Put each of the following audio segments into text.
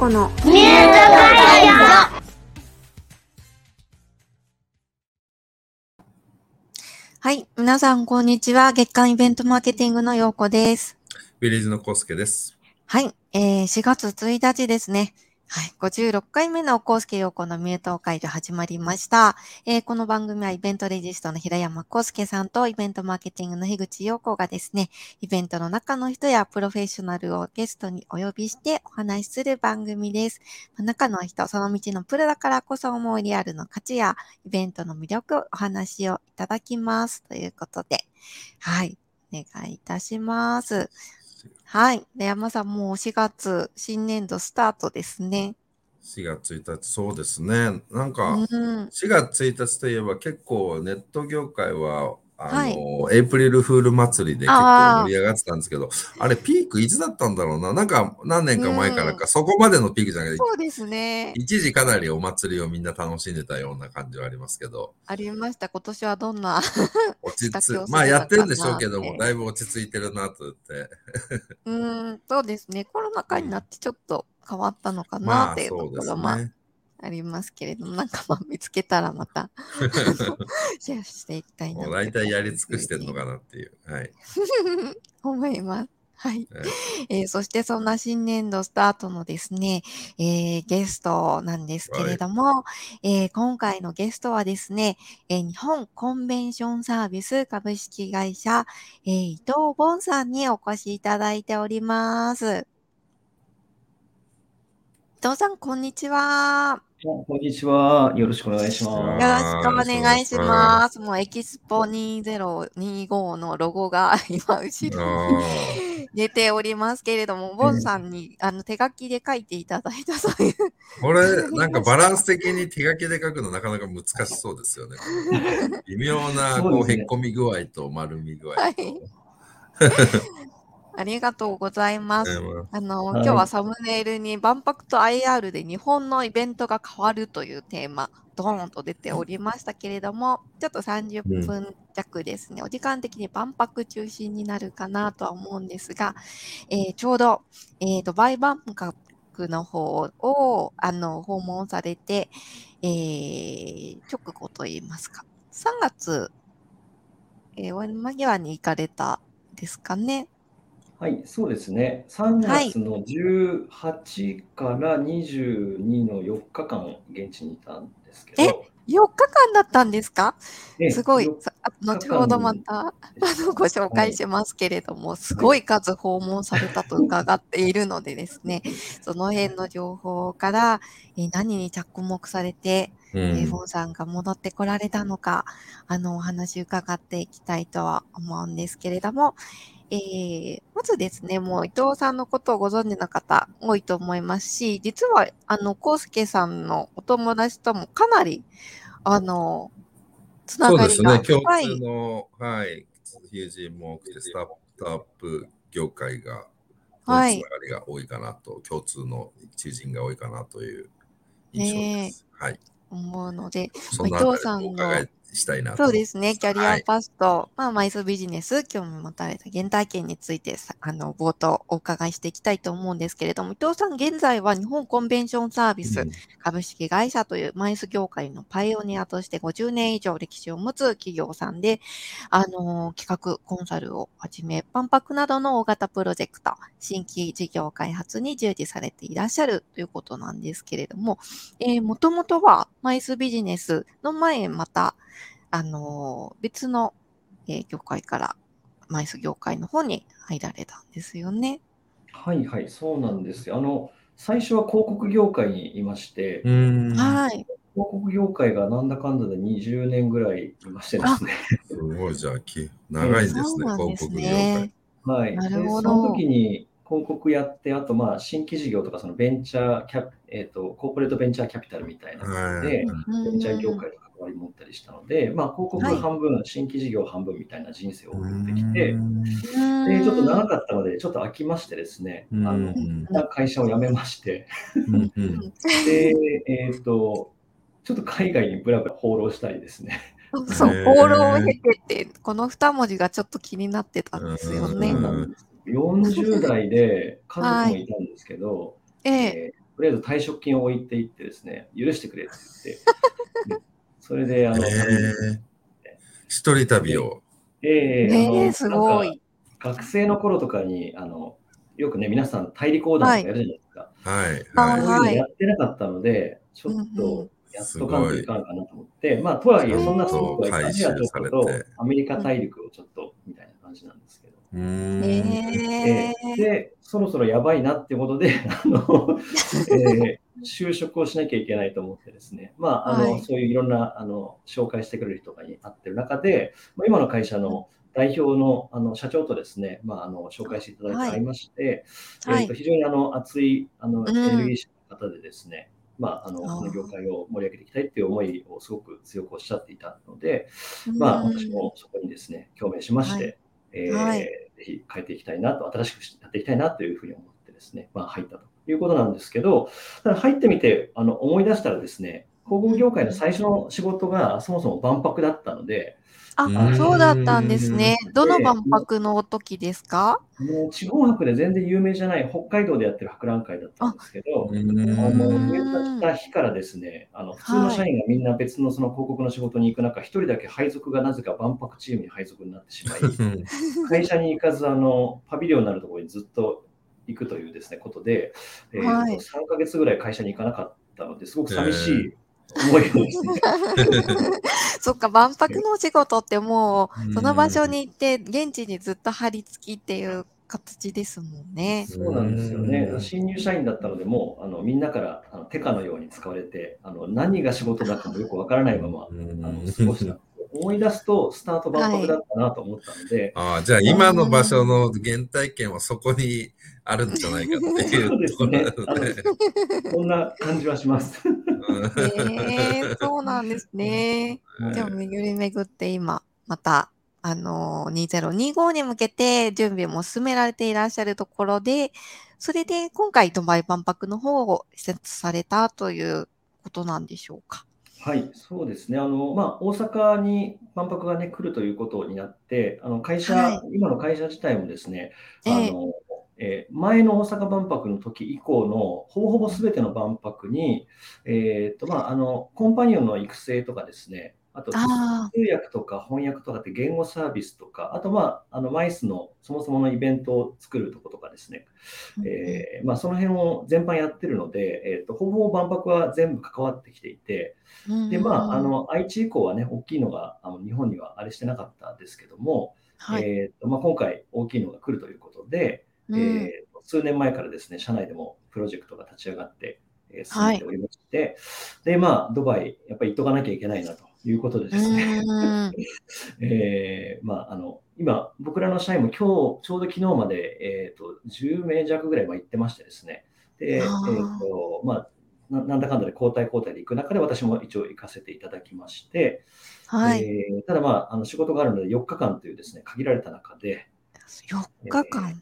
子のミュート会話。 はい。皆さん、こんにちは。月間イベントマーケティングのようこです。 ビレッジのコウスケです。 はい。4月1日ですね。はい。56回目のコウスケようこのミュート会が始まりました。この番組はイベントレジストの平山コウスケさんとイベントマーケティングの樋口ようこがですね、イベントの中の人やプロフェッショナルをゲストにお呼びしてお話しする番組です。中の人、その道のプロだからこそ思うリアルの価値やイベントの魅力、お話をいただきます。ということで、はい。お願いいたします。はい。で、山さん、もう4月、新年度スタートですね。 4月1日、そうですね。なんか、 うん。 4月1日といえば結構ネット業界は、 はい。 エイプリルフール祭りで結構ああ、 盛り上がってたんですけど、あれピークいつだったんだろうな。なんか何年か前からうん。 か、そこまでのピークじゃなくて、 そうですね。 一時かなりお祭りをみんな楽しんでたような感じはありますけど、 ありました。今年はどんな仕掛けをすまあるのかやってるんでしょうなっけども、だて。 いぶ落ち着いてるなと言って。 そうですね。コロナ禍になうん、 ってちょっと変わったのかなっまあていうとそうでころもすね。 ありますけれども、なんか見つけたらまたシェアしていきたいもうなってこ大体やりういう尽くしてるのふうにかなっていう。はい。 思います。はい。 はいそしてそんな新年度スタートのですね、ゲストなんですけはい。 れども、今回のゲストはですね、日本コンベンションサービス株式会社、伊藤ボンさんにお越しいただいております。伊藤さん、こんにちは。 こんにちは。よろしくお願いしいやよろしくます。 ー、よろおしくお願いし願いしまます。もうエキスポ2025のロゴが今後す。 ろに出ておりますけれども、ボンさえんに手書きで書いていただいたそういうこれ、 ありなんかました。 バランス的に手書きで書くのなかなか難しそうですよね。この微妙な、こう、へっそうですね。 こみ具合と丸み具合はい。 と。 ありがとうございます。今日はい。 はサムネイルに万博と IR で日本のイベントが変わるというテーマ、ドーンと出ておりましたけれども、ちょっと30 うん。 分弱ですね、お時間的に万博中心になるかなとは思うんですが、ちょうど、バイ万博の方を、訪問されて、直後といいますか、3月、間際に行かれたですかね。 はい、そうですね。3 はい。 月の18から22の4日間、現地にいたんですけえ、 ど、 4日間だったんですか？すごい。 4 後ほどま日間た、 でした。 ご紹はい。 介しますけれども、すはい。 ごい数訪問されたと伺っているのでですね、その辺の情報から、何に着目されて、 うん。 ボンさんが戻ってこられたのか、お話伺っていきたいとは思うんですけれども、まずですね、もう伊藤さんのことをご存知の方多いと思いますし、実は、康介さんのお友達ともかなり、あの、つなそうですね。 がりが共深い。 通の、はい、友人も多くて、スタートアップ業界とのはい。 つながりが多いかなと、共通の知人が多いかなという印象でねえ、 す。はい。 思うので、伊そんなあたり藤さんのお伺いしたいなそうと思ってですね。 ます。 キャリアはい。 パスと、マイスビジネス、興味持たれた原体験について冒頭お伺いしていきたいと思うんですけれども、伊藤さん、現在は日本コンベンションサービスうん。 株式会社というマイス業界のパイオニアとして50年以上歴史を持つ企業さんで、企画コンサルをはじめ、万博などの大型プロジェクト、新規事業開発に従事されていらっしゃるということなんですけれども、もともとはマイスビジネスの前また、別の、業界からマイス業界の方に入られたんですよね。 はいはい、そうなんですよ。最初は広告業界にいましうーて、 ん。 はい。 広告業界がなんだかんだで20年ぐらいいましてであ、 すね。 すごい、じゃあ、長いええ、 んですね、 そうなんです広告業界。 ね。 はい。 なるで、そのほど。 時に広告やって、あと新規事業とかそのベンチャーキャピ、コーポレートベンチャーキャピタルみたいなことはで、 うんベンチャー業うん。 界と関わり持ったりしたので、広告はい。 半分、新規事業半分みたいな人生をい。うー送ってきて、 ん。 うで、ちょっと長ーん。 かったので、ちょっと飽きましてですね、 うーうんん。 一旦会社を辞めまして、 うん。うん。 うん。 で、ちょっと海外にブラブラ放浪したりですね。 そう、放浪を経へえ。 てって、この二文字がちょっと気になってたんうですよそうね。 なーん。 んです。40代で家族はい。 もいたんですけど、 ええ。 とりあえず退職金を置いていってですね、許してくれって言って、それで旅に一人旅を。 すなんかごい。 学生の頃とかによくね、皆さん大陸横断とかやるじゃないですか。 はい。 そういうのやってなかったので、ちょっとやっとかんといかんかなと思って、とはいえ、そんなすごくアジアちょっととアメリカ大陸をちょっとみたいな感じなんですけど。で、そろそろやばいなってことで、就職をしなきゃいけないと思ってですね、そういういろんな紹介してくれる人が会ってる中で、今の会社の代表の社長とですね、紹介していただいて会いまして、非常に熱いエネルギッシュな方でですね、この業界を盛り上げていきたいっていう思いをすごく強くおっしゃっていたので、私もそこにですね、共鳴しまして、ぜひ変えていきたいなと、新しくやっていきたいなというふうに思ってですね、入ったということなんですけど、ただ入ってみて思い出したらですね、広告業界の最初の仕事がそもそも万博だったので、 そうだったんですね。どの万博の時ですか？ 地方博で全然有名じゃない北海道でやってる博覧会だったんですけど、入社した日からですね、普通の社員がみんな別のその広告の仕事に行く中、一人だけ配属がなぜか万博チームに配属になってしまい、会社に行かずパビリオンになるところにずっと行くというですね、ことで、3ヶ月ぐらい会社に行かなかったので、すごく寂しい思いをですね。 そっか、万博のお仕事ってもう、その場所に行って、現地にずっと張り付きっていう形ですもんね。 そうなんですよね。新入社員だったので、もうみんなから手下のように使われて、何が仕事だかもよくわからないまま過ごした。思い出すと、スタート万博だったなと思ったので。 じゃあ、今の場所の原体験はそこにあるんじゃないかっていうところなので。 そんな感じはします。 そうなんですね。じゃあ、巡り巡って今、また、2025に向けて準備も進められていらっしゃるところで、それで今回ドバイ万博の方を施設されたということなんでしょうか。 はい、そうですね。大阪に万博がね、来るということになって、今の会社自体もですね、前の大阪万博の時以降のほぼほぼ全ての万博に、コンパニオンの育成とかですね、あと通訳とか翻訳とかって言語サービスとか、あとマイスのそもそものイベントを作るとことかですね、その辺を全般やってるので、ほぼほぼ万博は全部関わってきていて、で、愛知以降はね、大きいのが日本にはあれしてなかったですけども、今回大きいのが来るということで、数年前からですね、社内でもプロジェクトが立ち上がって、進めておりまして、で、ドバイ、やっぱり行っとかなきゃいけないなということでですね、今、僕らの社員も今日、ちょうど昨日まで、10名弱ぐらい行ってましてですね、で、なんだかんだで交代で行く中で私も一応行かせていただきまして、ただ仕事があるので4日間というですね、限られた中で、 4日間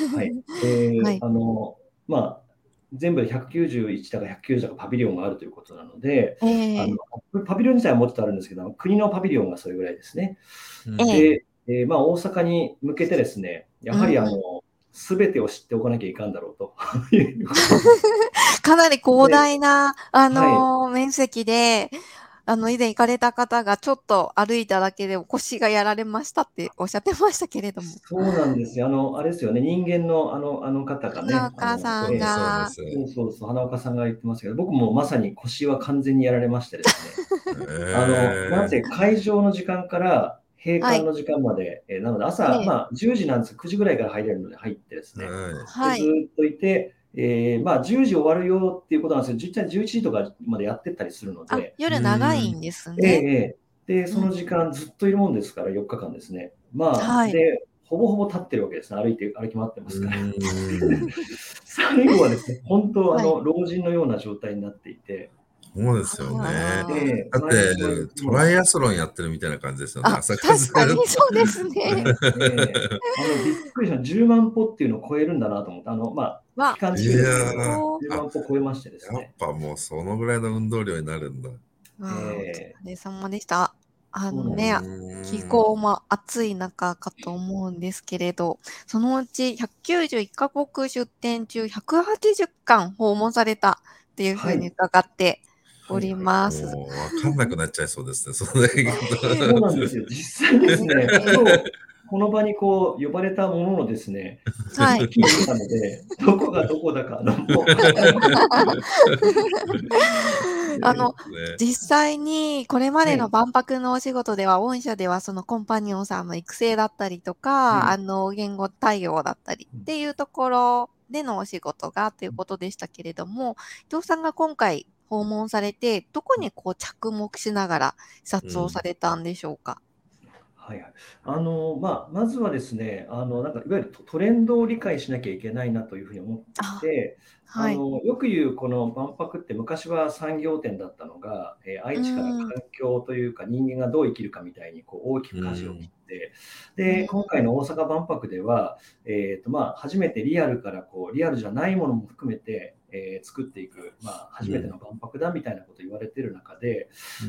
全部で191だか190だかパビリオンがあるということなので、パビリオン自体はもうちょっとあるんですけど、国のパビリオンがそれぐらいですね。で、大阪に向けてですね、やはりすべてを知っておかなきゃいかんだろうと。 かなり広大な、面積で、以前行かれた方がちょっと歩いただけで腰がやられましたっておっしゃってましたけれども。 そうなんですよ。あれですよね、人間のあの方がね。 花岡さんが。 そう、花岡さんが言ってますけど、僕もまさに腰は完全にやられましてですね。なぜ会場の時間から閉館の時間まで、なので朝、10時なんです9時ぐらいから入れるので入ってですね、ずっといて、10時終わるよっていうことなんですけど、実際11時とかまでやってったりするので。 夜長いんですね。 で、その時間ずっといるもんですから、4日間ですね。で、ほぼほぼ立ってるわけですね。歩き回ってますから。最後はですね、本当、老人のような状態になっていて。 そうですよね。だって、トライアスロンやってるみたいな感じですよね。 確かにそうですね。 びっくりした。10万歩っていうのを超えるんだなと思って、期間中ですけど、10万歩超えましてですね。 やっぱもうそのぐらいの運動量になるんだ。 お疲れ様でした。 そうなんです。 気候も暑い中かと思うんですけれど、そのうち191カ国出展中180館訪問されたっていうふはい。 うに伺っておりはいはい。 ます。 もうわかんなくなっちゃいそうですね。それだけ聞くそうなんですよ。実際ですね、今日この場にこう呼ばれたもののですね、 はい。 一気に見たので、どこがどこだかもうわからないあの、 とね。 実際にこれまでのはい、 万博のお仕事では、御社ではそのコンパニオンさんの育成だったりとか、 はい。 言語対応だったりうん。 っていうところでのお仕事がということでしたけれども、伊藤さんが今回訪問されて、どこにこう着目しながら視察をさうん。 れたんでしょうか？ はいはい。まずはですね、なんかいわゆるトレンドを理解しなきゃいけないなというふうに思っていあ、 て、 はい。 よく言うこの万博って昔は産業展だったのが、 う愛知からん、 環境というか人間がどう生きるかみたいにこう大きくう舵を切ん。 って、 うん、 で、今回の大阪万博では、初めてリアルからこうリアルじゃないものも含めて、作っていく、初めての万博だみたいなことを言われている中で、 うん。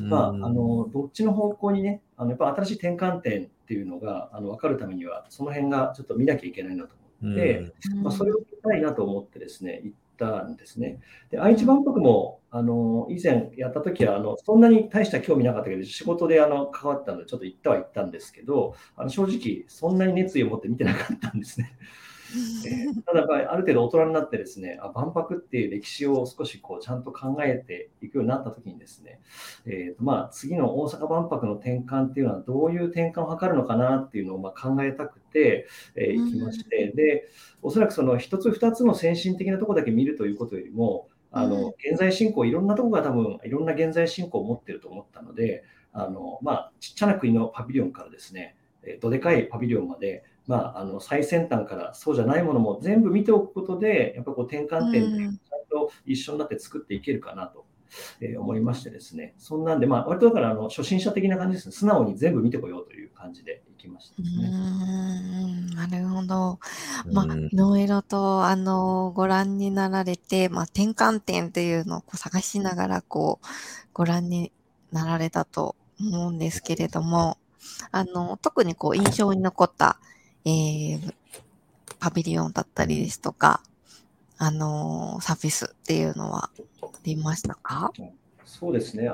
どっちの方向にね、やっぱ新しい転換点っていうのが分かるためには、その辺がちょっと見なきゃいけないなと思って、 うん。 うそれをん、 見たいなと思ってですね、行ったんですね。で、 うん、 愛知万博も以前やった時はそんなに大した興味なかったけど、仕事で関わったので、ちょっと行ったんですけど、正直、そんなに熱意を持って見てなかったんですね。ただやっぱりある程度大人になってですね、万博っていう歴史を少しこうちゃんと考えていくようになったときにですね、次の大阪万博の転換っていうのはどういう転換を図るのかなっていうのを考えたくて、行きまして、で、おそらくその一つ二つの先進的なところだけ見るということよりも、 うん、 現在進行、いろんなところが多分いろんな現在進行を持っていると思ったので、ちっちゃな国のパビリオンからですね、どでかいパビリオンまで最先端からそうじゃないものも全部見ておくことで、やっぱこう転う換点っていうん、 ちゃんと一緒になって作っていけるかなと、思いましてですね。そんなんで、割とだから初心者的な感じですね。素直に全部見てこようという感じで行きましたうーですね。 なるほど。 ういん。 ろいろと、ご覧になられて、転換点っていうのをこう探しながら、ご覧になられたと思うんですけれども、特にこう、印象に残った、えー、パビリオンだったりですとか、サービスっていうのはありましたか？ そうですね。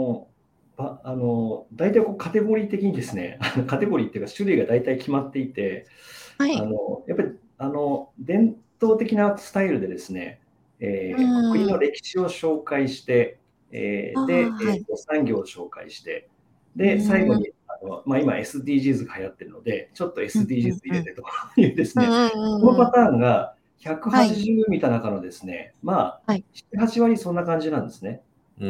大体こうカテゴリー的にですね、カテゴリーっていうか種類が大体決まっていて、 はい。 やっぱり伝統的なスタイルでですね、 う国のーん。 歴史を紹介して、 あで、 あ、はい。 産業を紹介して、 うで、最後ーん。 に今 SDGs が流行ってるので、ちょっとうんう SDGs んうん。 入れてというですね、 うんうんうんうん。 このパターンがはい。 180見た中のですね、 はい。 7、8割そんな感じなんですね。 うん。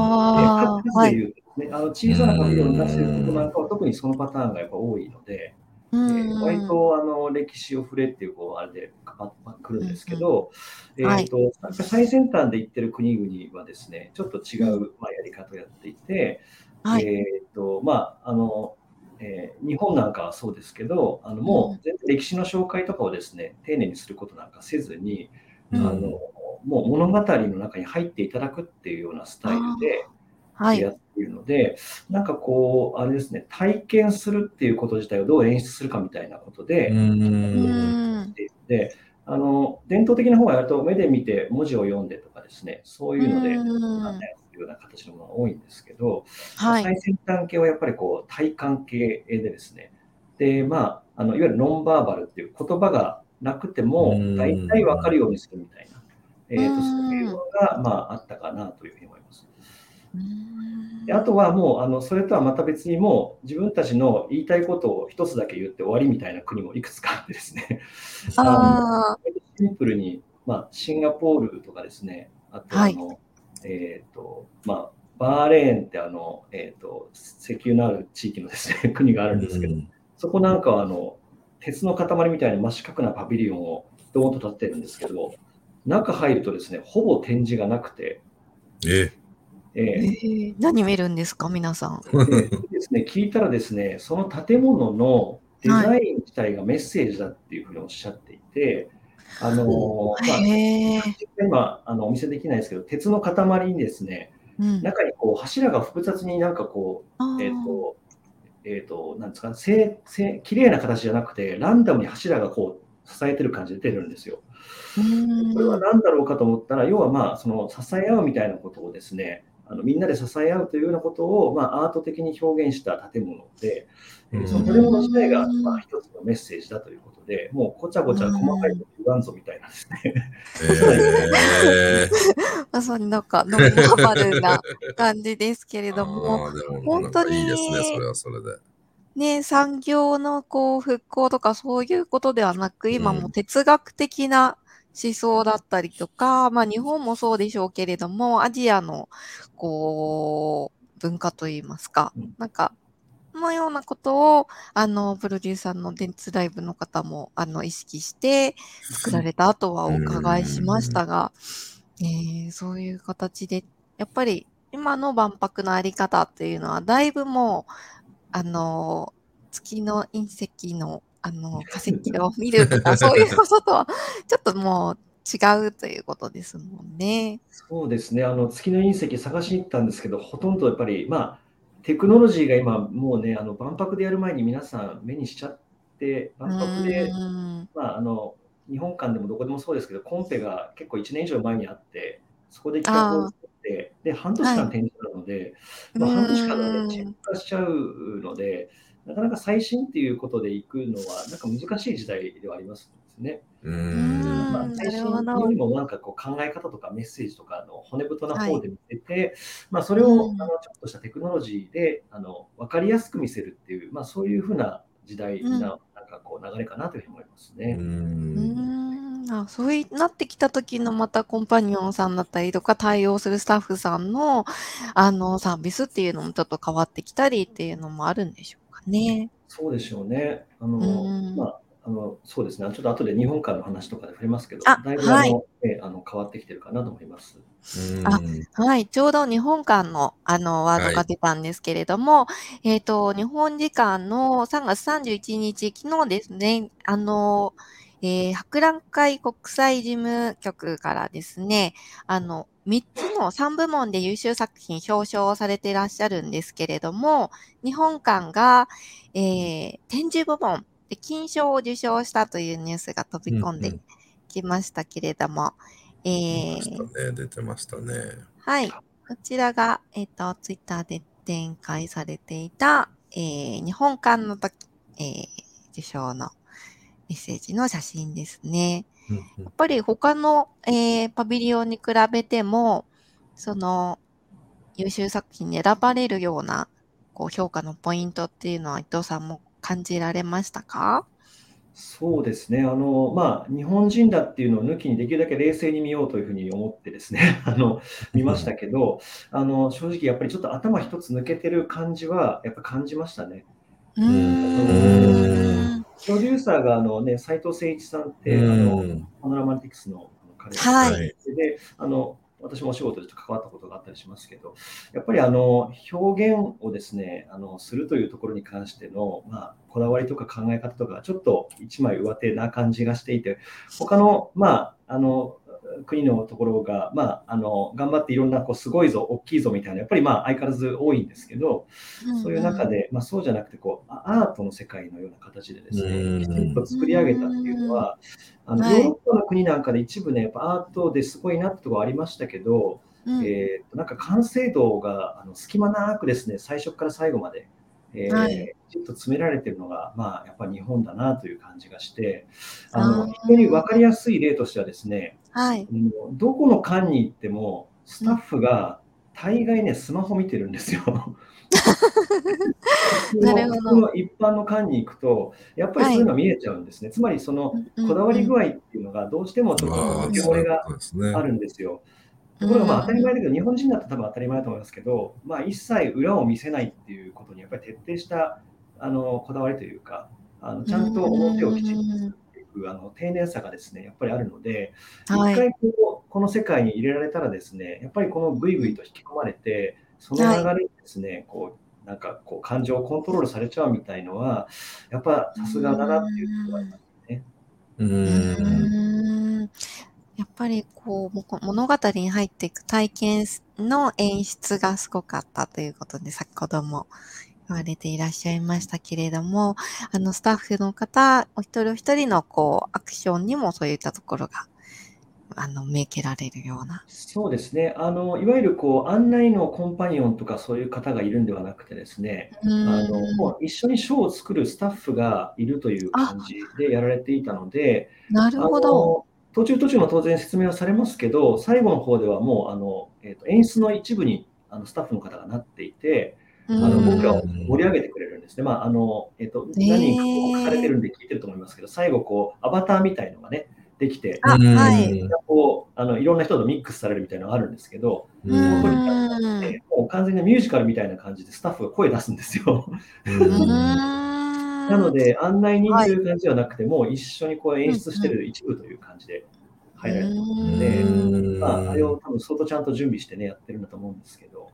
ああ、はい。 数で言うとですね、 う小さなパビリオンに出しているところなんん。 かは特にそのパターンがやっぱ多いので、 う割んうん。 と歴史を触れっていうこうあれで来るんですうんうん。 けど、 はい。 やっぱり最先端で行ってる国々はですね、ちょっと違うん。 う、やり方をやっていて、 はい。 えっと、まあ、あの、日本なんかはそうですけど、 うん。 もう全然歴史の紹介とかをですね、丁寧にすることなんかせずに、 うん。 もう物語の中に入っていただくっていうようなスタイルで、 ああ、はい。 やっているので、なんかこう、あれですね、体験するっていうこと自体をどう演出するかみたいなことうで、 うん。 ーん。 で、伝統的な方はやると目で見て文字を読んでとかですね、そうういうので案ーん。 内するような形のものが多いんですけど、 はい。 最先端系はやっぱりこう体感系でですね、で、いわゆるノンバーバルっていう言葉がなくてうも大体わかるん。 ようにするみたいな、 うそういうーん。 ものが、あったかなというふうに思います。 うーで、あん。 とはもう、それとはまた別にもう、自分たちの言いたいことを一つだけ言って終わりみたいな国もいくつかあってですね、あの、 ああ、 シンプルに、シンガポールとかですね、あとはい。 バーレーンって石油のある地域のですね、国があるんですけど、 うん。 そこなんかは鉄の塊みたいな真四角なパビリオンをドーンと立ってるんですけど、中入るとですね、ほぼ展示がなくて、 え。 えー何見るんですか？皆さん。 でですね、聞いたらですね、その建物のデはい。 ザイン自体がメッセージだっていうふうにおっしゃっていて、 ほう。 へえ。 今お見せできないですけど、鉄の塊にですね、 うん。 中にこう柱が複雑になんかこう、 ああ。 なんですか、綺麗な形じゃなくて、ランダムに柱がこう支えてる感じで出るんですよ。これは何だろうかと思ったら、要はまあその支え合うみたいなことをですね、みんなで支え合うというようなことを、まあ、アート的に表現した建物で、その建物自体がまあ一つのメッセージだということで、もうごちゃごちゃ細かいこと言わんぞみたいなですね。 まさになんかノーマルな感じですけれども、 でも本当いいですね、そにれはそれで。 ね、産業のこう復興とかそういうことではなく、今も哲学的な思想だったりとか、まあ日本もそうでしょうけれども、アジアのこう文化といいますか、なんか、のようなことを、プロデューサーの電通ライブの方も、意識して作られたとはお伺いしましたが、そういう形で、やっぱり今の万博のあり方っていうのは、だいぶもう、月の隕石の、化石を見るとか、そういうこととは、ちょっともう違うということですもんね。 そうですね、月の隕石探しに行ったんですけど、ほとんどやっぱり、まあ、テクノロジーが今、もうね、万博でやる前に皆さん目にしちゃって、万博で、まあ、日本館でもどこでもそうですけど、コンペが結構1年以上前にあって、そこで企画を作って、で、半年間展示なので、まあ、半年間で、ね、チェック化しちゃうので、なかなか最新っていうことで行くのは、なんか難しい時代ではありますね。まあ、最新よりもなんかこう考え方とかメッセージとか骨太な方で見せて、まあ、それをちょっとしたテクノロジーで分かりやすく見せるっていう、まあ、そういうふうな時代な、なんかこう流れかなというふうに思いますね。 そうなってきた時のまたコンパニオンさんだったりとか対応するスタッフさんのサービスっていうのもちょっと変わってきたりっていうのもあるんでしょうかね。 そうでしょうね。まあ、そうですね。ちょっと後で日本館の話とかで触れますけど、だいぶはい。 変わってきてるかなと思います。 はい。ちょうど日本館の、ワードが出たんですけれども、日本時間の3月31日、昨日ですね、博覧会国際事務局からですね、3つの3部門で優秀作品表彰されていらっしゃるんですけれども、日本館が、展示部門で金賞を受賞したというニュースが飛び込んできましたけれども、 出てましたね。 はい。こちらが、ツイッターで展開されていた、日本館の時、受賞のメッセージの写真ですね。やっぱり他の、パビリオンに比べても、その、優秀作品に選ばれるような、こう、評価のポイントっていうのは伊藤さんも感じられましたか？ そうですね。まあ、日本人だっていうのを抜きにできるだけ冷静に見ようというふうに思ってですね、見ましたけど、正直やっぱりちょっと頭一つ抜けてる感じは、やっぱ感じましたね。プロデューサーが斉藤誠一さんって、パノラマティクスの彼で、私もお仕事で関わったことがあったりしますけど、やっぱり表現をですね、するというところに関しての、まあ、こだわりとか考え方とか、ちょっと一枚上手な感じがしていて、他の、まあ、国のところが、まあ、頑張っていろんなこうすごいぞ、大きいぞみたいな、やっぱりまあ相変わらず多いんですけど、そういう中で、まあ、そうじゃなくてこう、アートの世界のような形でですね、きちんと作り上げたっていうのは、ヨーロッパの国なんかで一部ね、やっぱアートですごいなってところありましたけど、なんか完成度が隙間なくですね、最初から最後まで、きちんと詰められているのが、まあ、やっぱり日本だなという感じがして、非常に分かりやすい例としてはですね、どこの館に行っても、スタッフが大概ね、スマホ見てるんですよ。普通の一般の館に行くと、やっぱりそういうのが見えちゃうんですね。つまり、そのこだわり具合っていうのが、どうしてもちょっと抜け漏れがあるんですよ。ところがまあ当たり前だけど、日本人だと多分当たり前だと思いますけど、まあ、一切裏を見せないっていうことにやっぱり徹底したこだわりというか、ちゃんと表をきちんと作っていく丁寧さがですね、やっぱりあるので、一回この世界に入れられたらですね、やっぱりこのぐいぐいと引き込まれて、その流れにですね、こうなんかこう感情をコントロールされちゃうみたいのは、やっぱさすがだなっていうところがありますね。 やっぱりこう物語に入っていく体験の演出がすごかったということで、先ほども言われていらっしゃいましたけれども、スタッフの方、お一人お一人のアクションにもそういったところが、見受けられるような。 そうですね。いわゆる案内のコンパニオンとかそういう方がいるんではなくてですね、もう一緒にショーを作るスタッフがいるという感じでやられていたので、 なるほど。 途中も当然説明はされますけど、最後の方ではもう、演出の一部にスタッフの方がなっていて、僕らを盛り上げてくれるんですね。何人か隠されてるんで聞いてると思いますけど、最後アバターみたいのがね、できて、 はい。 いろんな人とミックスされるみたいなのがあるんですけど、そこにもう完全にミュージカルみたいな感じでスタッフが声出すんですよ。なので、案内人という感じではなくて、もう一緒に演出してる一部という感じで入られているので、あれを多分相当ちゃんと準備してね、やってるんだと思うんですけど。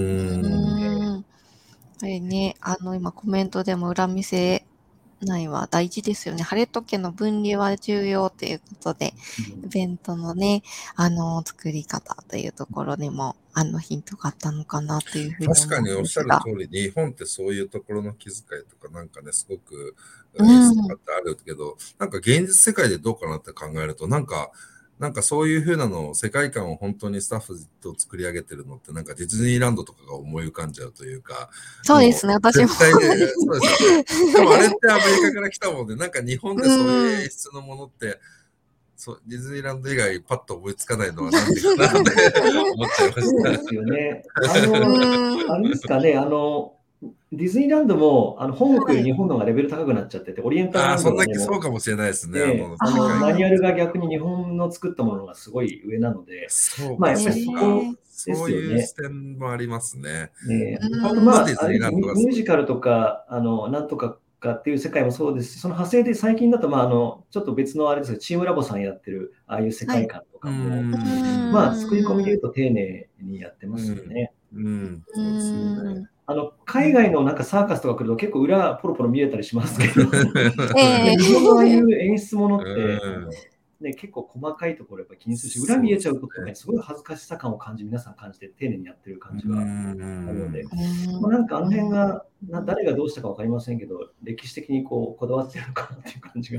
ね、今コメントでも裏見せないは大事ですよね。晴れ時計の分離は重要ということで、イベントのね、作り方というところにも、ヒントがあったのかなというふうに思確かにおっしゃる通り、日本ってそういうところの気遣いとかなんかね、すごく演出とかってあるけど、なんか現実世界でどうかなって考えると、なんかそういう風なのを、世界観を本当にスタッフと作り上げてるのって、なんかディズニーランドとかが思い浮かんじゃうというか。 そうですね、私も。 絶対ね、そうですよね。でもあれってアメリカから来たもんで、なんか日本でそういう演出のものって、ディズニーランド以外パッと思いつかないのはなんでかなって思っちゃいました。 そうですよね。あれですかね、ディズニーランドも本国より日本の方がレベル高くなっちゃってて、オリエンタルランドがね、 そうかもしれないですね。 マニュアルが逆に日本の作ったものがすごい上なので、 そうか、 やっぱりそこですよね。 そういう視点もありますね。 ミュージカルとか、なんとかっていう世界もそうですし、その派生で最近だと、ちょっと別のあれですけど、チームラボさんやってる、ああいう世界観とかも、作り込みで言うと丁寧にやってますよね。海外のなんかサーカスとか来ると結構裏ポロポロ見えたりしますけど、日本のああいう演出ものって、ね、結構細かいところやっぱ気にするし、裏見えちゃうとね、すごい恥ずかしさ感を皆さん感じて丁寧にやってる感じはあるので、なんかあの辺が誰がどうしたか分かりませんけど、歴史的にこだわってるのかなっていう感じが。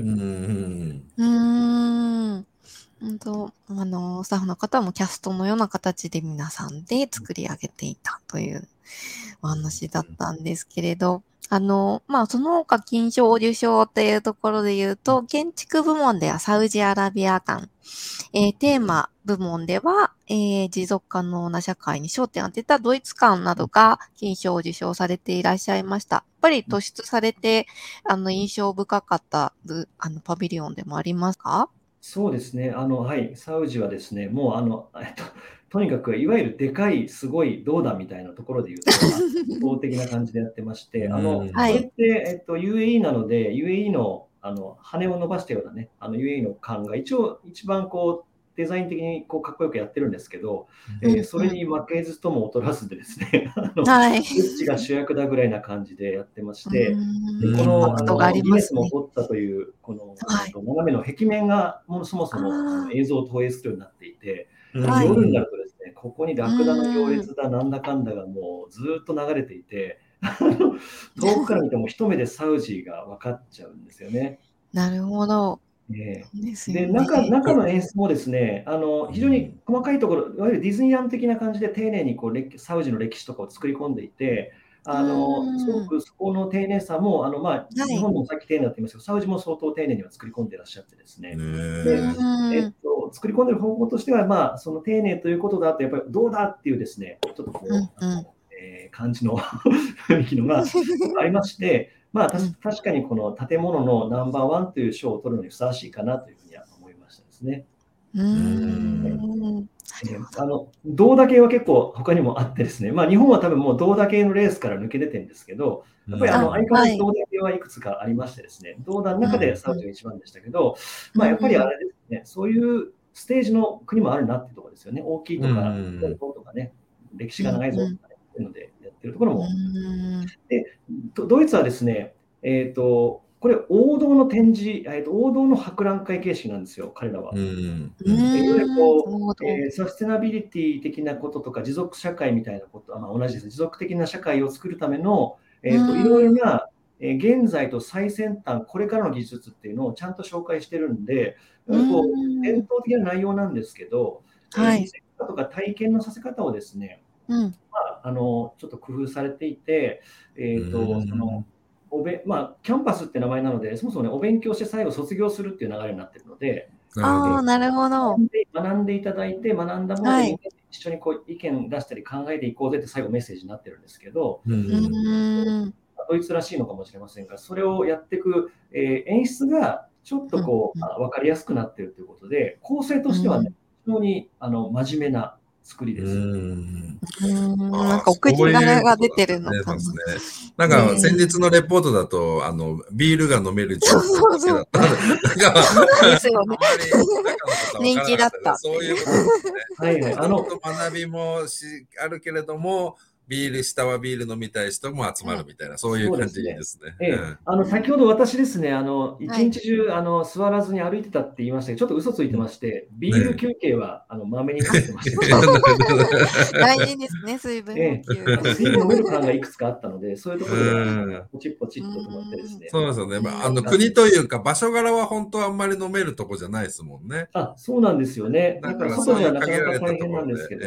スタッフの方もキャストのような形で皆さんで作り上げていたというお話だったんですけれど、その他金賞受賞というところで言うと、建築部門ではサウジアラビア館、テーマ部門では、持続可能な社会に焦点を当てたドイツ館などが金賞を受賞されていらっしゃいました。やっぱり突出されて、印象深かったパビリオンでもありますか？ そうですね。はい、サウジはですね、もうとにかくいわゆるでかい、すごい銅弾みたいなところで言うと、圧倒的な感じでやってまして、これって、UAE なので、UAE の羽を伸ばしたようなね、UAE の艦が一番デザイン的にかっこよくやってるんですけど、それに負けずとも劣らずでですね、どっちが主役だぐらいな感じでやってまして、このギネスも取ったという、斜めの壁面がそもそも映像を投影するようになっていて、夜になるとですね、ここにラクダの行列だ、なんだかんだがもうずっと流れていて、遠くから見ても一目でサウジが分かっちゃうんですよね。 なるほど。 で、中の演出もですね、非常に細かいところ、いわゆるディズニーランド的な感じで丁寧にサウジの歴史とかを作り込んでいて、すごくそこの丁寧さも、日本もさっき丁寧だって言いましたけど、サウジも相当丁寧には作り込んでいらっしゃってですね。で、作り込んでる方法としては、その丁寧ということだと、やっぱりどうだっていうですね、ちょっと感じの雰囲気のがありまして、確かにこの建物のナンバーワンという賞を取るのにふさわしいかなというふうには思いましたですね。銅だけは結構他にもあってですね、日本は多分もう銅だけのレースから抜け出てるんですけど、やっぱり相変わらず銅だけはいくつかありましてですね、銅弾の中でサウジが一番でしたけど、やっぱりあれですね、そういうステージの国もあるなっていうところですよね。大きいとか、とかね、歴史が長いぞとかね、そういうのでやってるところも。で、ドイツはですね、これ王道の展示、王道の博覧会形式なんですよ、彼らは。サステナビリティ的なこととか、持続社会みたいなこと、同じです。持続的な社会を作るための、 いろいろな、現在と最先端、これからの技術っていうのをちゃんと紹介してるんで、やはりこう伝統的な内容なんですけど、見せ方とか体験のさせ方をですね、ちょっと工夫されていて、そのキャンパスって名前なので、そもそもね、お勉強して最後卒業するっていう流れになってるので、 なるほど。 学んでいただいて、学んだもので一緒にこう意見出したり考えていこうぜって最後メッセージになってるんですけど、ドイツらしいのかもしれませんが、それをやっていく、演出がちょっとこう、分かりやすくなっているということで、構成としてはね、非常に真面目な作りです。 なんかお国柄が出てるのかな。 なんか先日のレポートだと、ビールが飲める状況だった。 ですよね。人気だった。 そういうことですね。はいはい。学びもあるけれども、下はビール飲みたい人も集まるみたいな、そういう感じですね。 先ほど私ですね、一日中座らずに歩いてたって言いましたけど、ちょっと嘘ついてまして、ビール休憩はまめに取ってました。 大事ですね、水分補給。 水分飲める感がいくつかあったので、そういうところでポチッポチッと止まってですね。 そうですよね。国というか、場所柄は本当はあんまり飲めるとこじゃないですもんね。 そうなんですよね。だから外じゃなかなか大変なんですけど。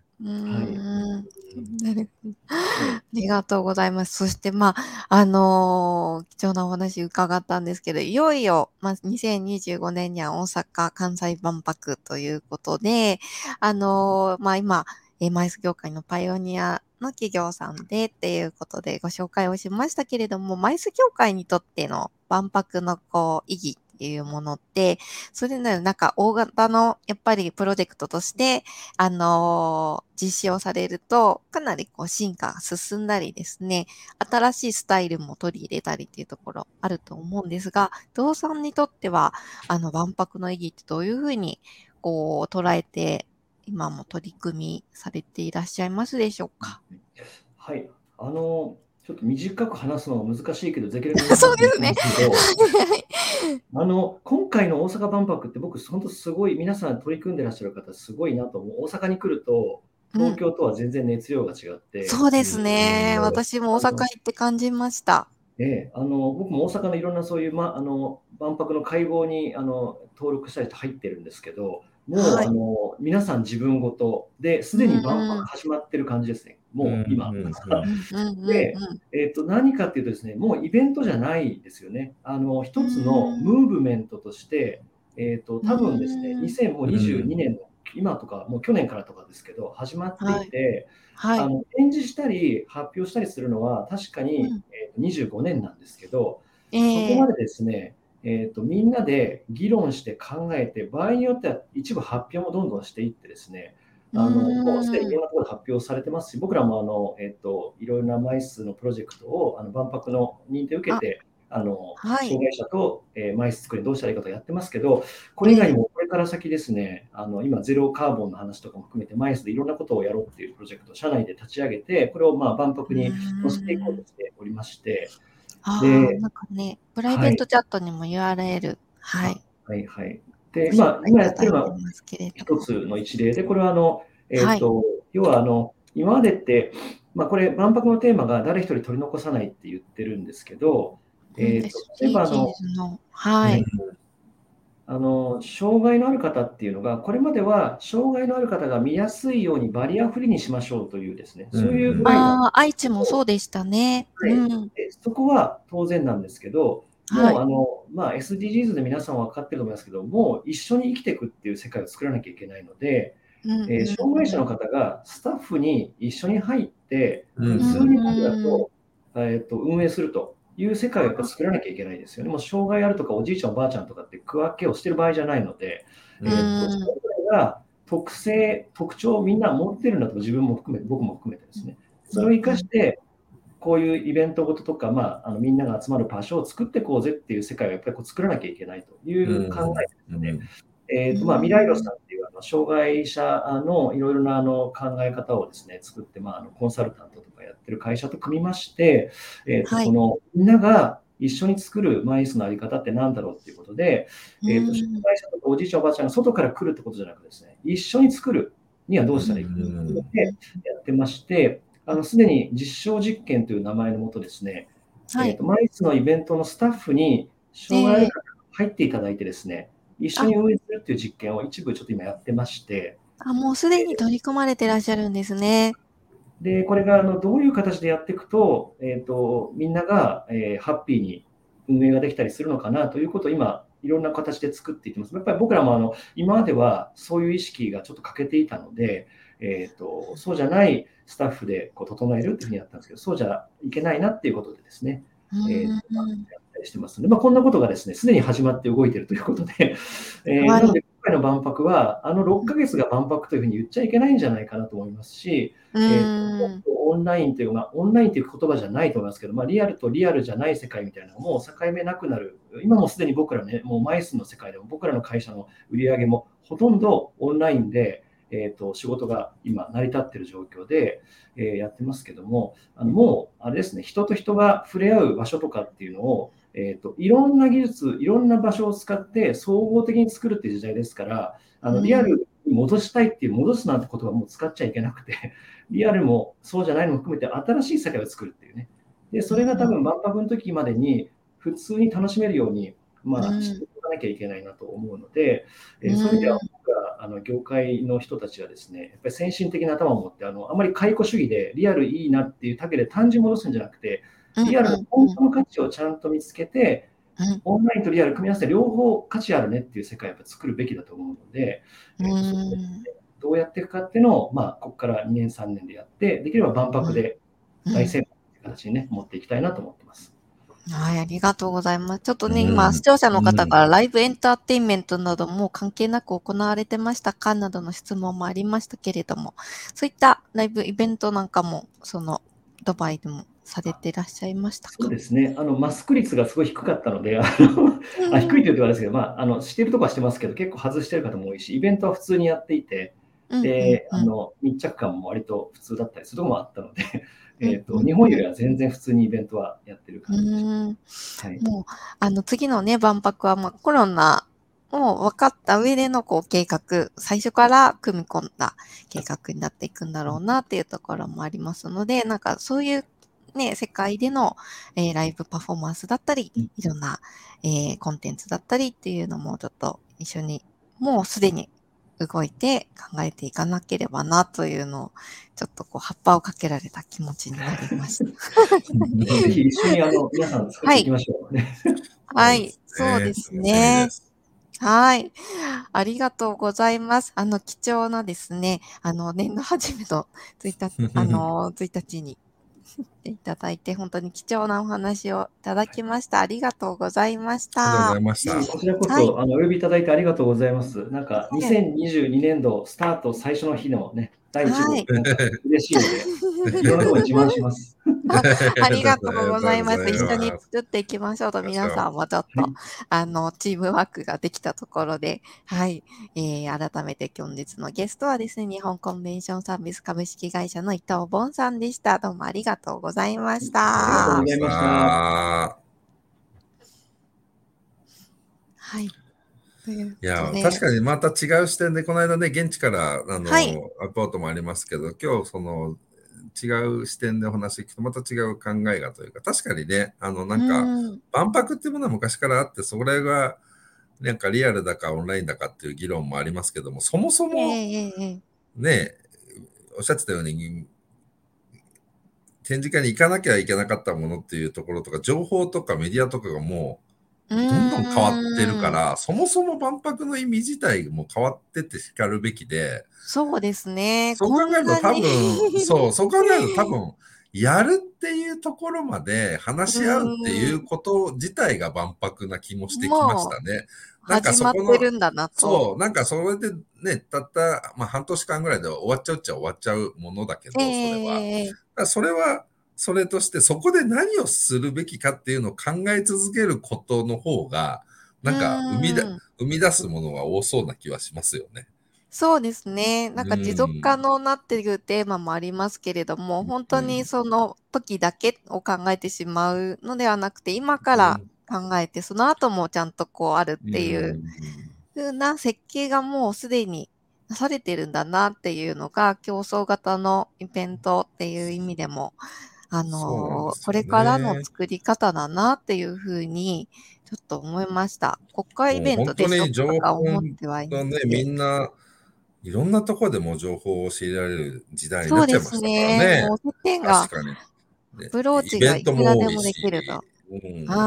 ありがとうございます。そして、貴重なお話伺ったんですけど、いよいよ、2025年には大阪・関西万博ということで、今、マイス業界のパイオニアの企業さんでっていうことでご紹介をしましたけれども、マイス業界にとっての万博の意義っていうものって、それなりなんか大型のやっぱりプロジェクトとして、実施をされると、かなり進化が進んだりですね、新しいスタイルも取り入れたりっていうところあると思うんですが、同さんにとっては、万博の意義ってどういうふうに、捉えて、今も取り組みされていらっしゃいますでしょうか。 はい。ちょっと短く話すのは難しいけど、できるだけそうですね。 今回の大阪万博って僕、本当すごい、皆さん取り組んでらっしゃる方、すごいなと思う。大阪に来ると、東京とは全然熱量が違って。 そうですね。私も大阪行って感じました。 僕も大阪のいろんなそういう、万博の会合に登録したりと入ってるんですけど、もう、皆さん自分ごとで、すでに万博始まってる感じですね。もう今。で、何かっていうとですね、もうイベントじゃないですよね。一つのムーブメントとして、多分ですね、2022年の今とか、もう去年からとかですけど、始まっていて、展示したり発表したりするのは確かに、25年なんですけど、そこまでですね、みんなで議論して考えて、場合によっては一部発表もどんどんしていってですね、もうすでにいろんなところで発表されてますし、僕らもいろいろな枚数のプロジェクトを万博の認定を受けて、障害者と枚数作りどうしたらいいかとやってますけど、これ以外にもこれから先ですね、今ゼロカーボンの話とかも含めて枚数でいろんなことをやろうっていうプロジェクトを社内で立ち上げて、これを万博に載せていこうとしておりまして、 なんかね、プライベートチャットにも URL、 はいはい。で、今やってるのは一つの一例で、これは要は今までって、これ万博のテーマが誰一人取り残さないって言ってるんですけど、例えば障害のある方っていうのが、これまでは障害のある方が見やすいようにバリアフリーにしましょうというですね、そういう愛知もそうでしたね。 そこは当然なんですけど、もうSDGs で皆さん分かってると思いますけど、もう一緒に生きていくっていう世界を作らなきゃいけないので、障害者の方がスタッフに一緒に入って、普通に僕らと運営するという世界をやっぱ作らなきゃいけないですよね。もう障害あるとかおじいちゃんおばあちゃんとかって区分けをしてる場合じゃないので、それが特徴をみんな持ってるんだと、自分も含めて、僕も含めてですね、それを生かして、こういうイベントごととか、みんなが集まる場所を作っていこうぜっていう世界をやっぱり作らなきゃいけないという考えですね。未来ロさんっていう障害者のいろいろな考え方をですね、作って、コンサルタントとかやってる会社と組みまして、このみんなが一緒に作るマイスのあり方って何だろうっていうことで、障害者とかおじいちゃんおばあちゃんが外から来るってことじゃなくてですね、一緒に作るにはどうしたらいいかということでやってまして、 すでに実証実験という名前のもとですね、 はい。 マイスのイベントのスタッフに障害ある方が入っていただいてですね、一緒あ、 に運営するっていう実験を一部ちょっと今やってまして、 もうすでに取り組まれてらっしゃるんですね。 で、これがどういう形でやっていくと、みんなが、ハッピーに運営ができたりするのかなということを今、いろんな形で作っていってます。やっぱり僕らも今まではそういう意識がちょっと欠けていたので、そうじゃないスタッフでこう整えるっていうふうにやったんですけど、そうじゃいけないなっていうことでですね、 うーん。 やったりしてますので、こんなことがですね、すでに始まって動いているということで、 はい。 なので今回の万博は、6ヶ月が万博というふうに言っちゃいけないんじゃないかなと思いますし、 うえーん。 オンラインという、オンラインという言葉じゃないと思いますけど、リアルとリアルじゃない世界みたいなのも境目なくなる。今もすでに僕らね、もうマイスの世界でも僕らの会社の売り上げもほとんどオンラインで、仕事が今成り立っている状況で、やってますけども、もうあれですね、人と人が触れ合う場所とかっていうのを、いろんな技術、いろんな場所を使って総合的に作るっていう時代ですから、リアルに戻したいっていう戻すなんて言葉も使っちゃいけなくて、リアルもそうじゃないのも含めて新しい世界を作るっていうね。で、それが多分万博の時までに普通に楽しめるように、していかなきゃいけないなと思うので、そういう意味では僕ら業界の人たちはですね、やっぱり先進的な頭を持って、あまり解雇主義でリアルいいなっていうだけで単純に戻すんじゃなくて、リアルの本当の価値をちゃんと見つけて、オンラインとリアル組み合わせて両方価値あるねっていう世界を作るべきだと思うので、そこでどうやっていくかっていうのを、ここから2年、3年でやって、できれば万博で大成功という形にね、持っていきたいなと思ってます。 はい、ありがとうございます。ちょっとね、今、 うん。 視聴者の方からうん。 ライブエンターテインメントなども関係なく行われてましたかなどの質問もありましたけれども、そういったライブイベントなんかも、ドバイでもされていらっしゃいましたそうか？ ですね。マスク率がすごい低かったので、低いとうんうん。 言うとあれですけど、しているとこはしてますけど、結構外してる方も多いし、イベントは普通にやっていて、 うんうんで、 うん。 密着感も割と普通だったりするところもあったので、 うんうん日本ようん。 りは全然普通にイベントはやってるう感じでしーん。 ょ。はい。 もう、次のね、万博は、コロナを分かった上での、計画、最初から組み込んだ計画になっていくんだろうなっていうところもありますので、なんかそういうね、世界での、ライブパフォーマンスだったり、 うん、 いろんな、コンテンツだったりっていうのもちょっと一緒に、もうすでに動いて考えていかなければなというのを、ちょっと葉っぱをかけられた気持ちになりました。 ぜひ一緒に皆さん作っはい。 ていきましょうね。 はい、 そうですね。 そうです楽しみでね。 す。 はい。ありがとうございます。貴重なですね、年度初めの1日にいただいて、本当に貴重なお話をいただきました。ありがとうございましありがとうござた。 いました。 こちらこはい。 そ、お呼びいただいてありがとうございます。なんか、2022年度スタート最初の日のね、第1号、 はい。 なんか嬉しいので、いろんなところに自慢します。 あ、ありがとうありがございます。 とうござい一緒にます。 作っていきましょうと、 ましょ皆さんもちょっと、 はい。 チームワークができたところで、はい。改めて本日のゲストはですね、日本コンベンションサービス株式会社の伊藤ボンさんでした。どうもありがとうございましありがとうごた。 ざいました。 さあ。 はい。といういや、 ことで、 確かにまた違う視点で、この間ね、現地から、 はい。 アポートもありますけど、今日、違う視点でお話聞くと、また違う考えがというか、確かにね、 うーん。 万博っていうものは昔からあって、それが、なんかリアルだかオンラインだかっていう議論もありますけども、そもそええもええええ。 ね、おっしゃってたように、展示会に行かなきゃいけなかったものっていうところとか、情報とかメディアとかがもうう、どんどん変わってるかーん。 ら、そもそも万博の意味自体も変わってってしかるべきで、 そうですね。 そうこ考えるとんなに多分、そう考えると多分、やるっていうところまでう話し合うっていーん。 うこと自体が万博な気もしてきましもうたね。なんか始まってそこの、 るんだなと。 そう、なんかそれでね、たった、半年間ぐらいで終わっちゃうっちゃ終わっちゃうものだけええど、それは。だかええええ。 らそれは、それとして、そこで何をするべきかっていうのを考え続けることの方が、 うなんかーん。 生み出すものが多そうな気はしますよね。 そうですね。 うなんか持続可ん。 能なっていうテーマもありますけれども、ほんとにうん。 その時だけを考えてしまうのではなくて、今からうん。 考えて、その後もちゃんとあるっうていうん。 風な設計がもうすでになされてるんだなっていうのが、競争型のイベントっていう意味でも、 そうなんですこよれからのね。 作り方だなっていうふうに、ちょっと思いました。国家イもうベントでしょ本当に情とか報思ってはいがね、みて。 んないろんなところでもう情報を教えられる時代になっちそうでゃいましたからすね。 ね。 もう接点が、 確かに。ね、 アプローイベントチがいくらも多いし、 でもできると。 うん、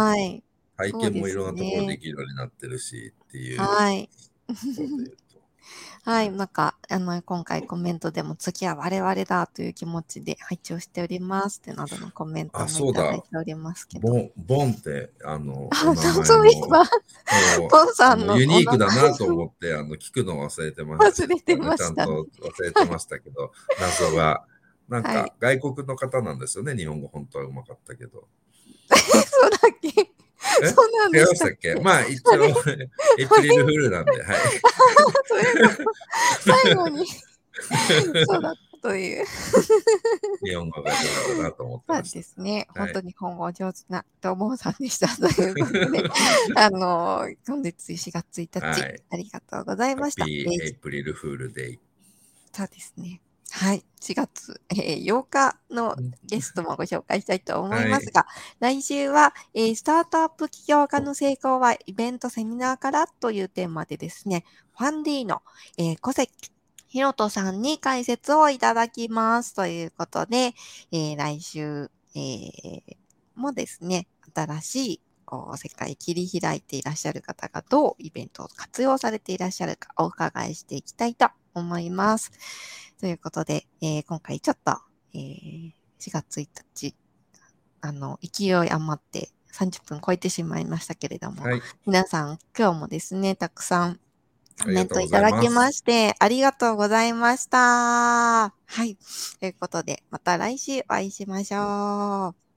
はい。 体験もいそうですろんなところでね。 きるようになってるしっていうはい。 ところで言うと。 はい。なんか、今回コメントでも次は我々だという気持ちで拝聴しておりますってなどのコメントあ、 もいそうだ。 ただいておりますけど。 ボンって、おあ、 名前そういえば、 も、そうポンさんのユニーお名前クだなとを思って、聞くの忘れてまし忘れてたね。 ましたね。 ちゃんと忘れてましたけど、謎が。なんはい。 か、外国の方なんですよね。日本語本当はうまかったけど。 そうだっけえそうなんで違いましたっけしたっけ？まあ、一あれ応、エイプリルフールなんで、はい。 それが最後にそうだったという。 日本語が上手だなと思ってそうましですね。 た。はい。 本当に本語上手なともさんでしたということで、本日4月1日、 はい。 ありがとうございハッました。 ピーエイプリルフールデイ。 そうですね。はい。4月、8日のゲストもご紹介したいと思いはい。 ますが、来週は、スタートアップ起業家の成功はイベントセミナーからというテーマでですね、ファンディーの、小関ひろとさんに解説をいただきますということで、来週、もですね、新しい世界切り開いていらっしゃる方がどうイベントを活用されていらっしゃるかお伺いしていきたいと思います。ということで、今回ちょっと、4月1日、勢い余って30分超えてしまいましたけれども、 はい。 皆さん今日もですね、たくさんコメントいありがとうござただきまいます。 してありがとうございました。はい。ということで、また来週お会いしましょう。